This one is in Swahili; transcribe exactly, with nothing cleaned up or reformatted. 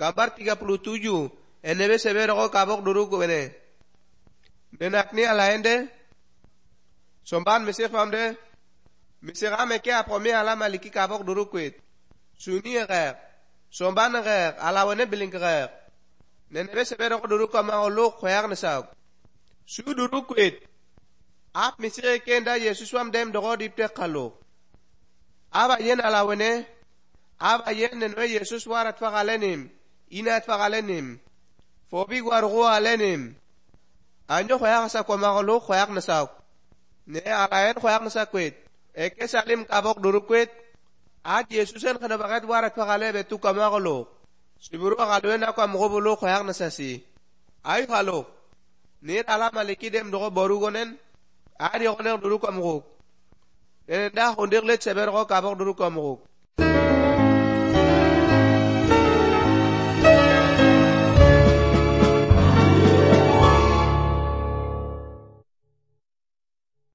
Kabar tiga puluh tujuh. Enebe sebero ko kabok duruk bene. Nenakni alaende. Somban mesir famde. Mesira meke apromi ala maliki kabok duruk kwit. Suni rer. Somban rer. Alawane bilink rer. Nenebe sebero ko duruk kama olo khoyar nesak. Su duruk kwit. Ap mesir kenda Yesus wam dem dogo dipte kalo. Aba yen alawane. Aba yen nenwe Yesus warat fagalenim. Inat fagalenim. Fobi wargo alenim. Anjo khoyak sa ko magolo khoyak nasak. Ne alayen khoyak nasak kwit. Eke salim kabok duruk kwit. At Yesusen kana bagat warat fagale betu kamagolo. Siburu agalwen ako amgobolo khoyak nasasi. Ay halo. Ne ala maliki dem dogo borugonen. Ari oner duruk amgok. Nenda hondirlet seber ko kabok duruk amgok.